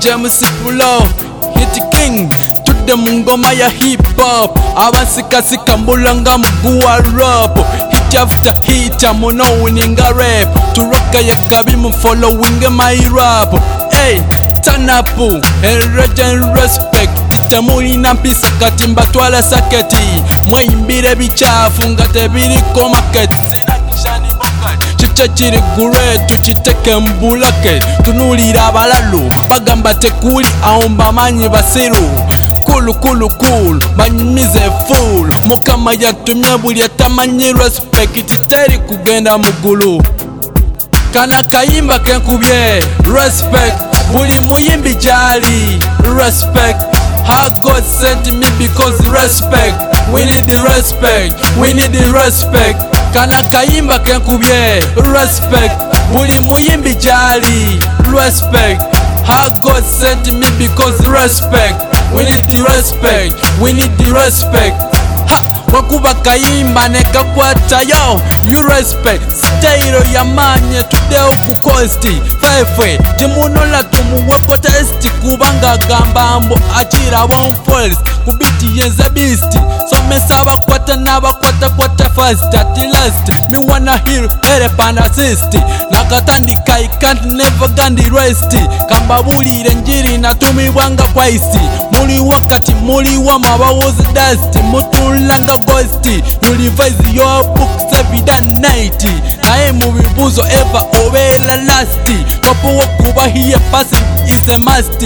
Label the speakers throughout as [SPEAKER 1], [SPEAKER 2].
[SPEAKER 1] James Pulo, Hit King, tudde mu ngoma ya hip hop. Abasikasika mbulanga muguwa rap. Hit after hit, amuno winninga rap. Turoka ya gabi mu following my rap. Hey, turn up, and respect. Temulina mpisa kati mbatwala saketi. Mweyimbire bichafu nga tebiriko market. Chicha chiri guretu chiteke mbulake. Tunulira abalalu bagamba tekuli aomba manyi basiru. Cool banyumize full. Mukama yatumye buli atamanyi respect. Teri kugenda mugulu. Kana kayimba kenkubye respect. Buli muyimbi jali respect. How God sent me because respect. We need the respect. We need the respect. Kana kayimba kenkubye respect. Buli muyimbi jali respect. How God sent me because respect. We need the respect. We need the respect. Wakuba kayimba nekakwata yo. New respect. Style yamanye tudeo kukosti. Fefwe jimunola tumuweko testi. Kubanga gambambo achira one false. Kubiti yenza beast. So mesaba kwata kwata fast at last. Me wanna hear help assist. Nakatandika I can't never gandi rest. Kamba bulire njiri na tumibwanga kwaisi. Muli wakati muli wa mabawozi dusty. Mutulanga ghost. You revise your books every night. Nae mubibuzo ever obela last. Wapo wakuba here passing is a must.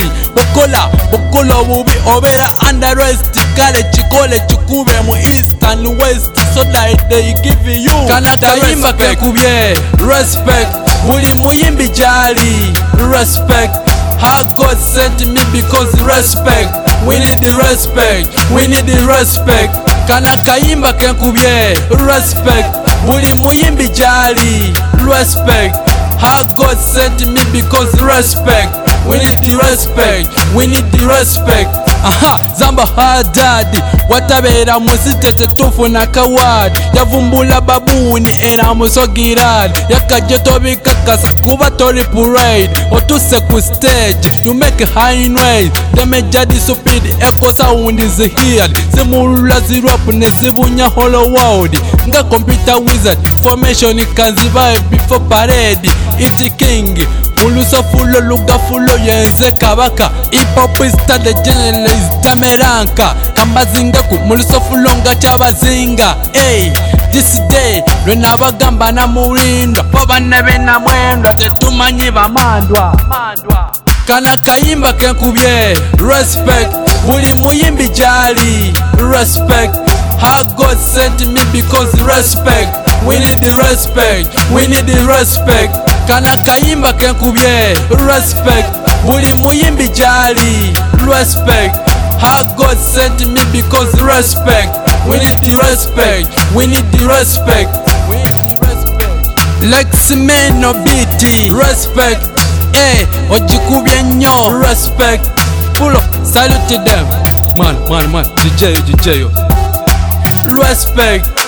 [SPEAKER 1] Bokola bubi obera under rest. Kale chikole chikube mu east and west. So that they give you kana kayimba kekubye respect. Buli muyimbi jali respect. How God sent me because respect. We need the respect. We need the respect. Kana kayimba kenkubye respect. Buli muyimbi jali respect. How God sent me because respect. We need the respect. We need the respect. Zamba hadadi watabera musite tetufu na kawad. Yavumbula babuni era musogirad. Yakajeto bikakasa kuba tori parade. Otuse ku stage you make high noise. Damage stupid echo sound is heard. Semulula zirap nesibunya hollow world. Nga computer wizard formation kanziba before parade. Iti king Muluso fulo luga fulo yenze kabaka. Hip hop is the generalist tameranka. Kambazinga ku muluso fulo nga chabazinga. Hey, this day lwena bagamba na mulindo. Obanebe na mwendwa tetumanyi bamandwa. Kana kayimba kenkubye respect. Buli muyimbi jali respect. How God sent me because respect. We need the respect. We need the respect. Kana kayimba kenkubye respect. Buli muyimbi jali respect. How God sent me because respect. We need the respect. We need the respect. We need the respect. Lex Meno BT respect. Hey, ojikubye nyo respect. Pull up, salute them. Man, DJ yo. Respect.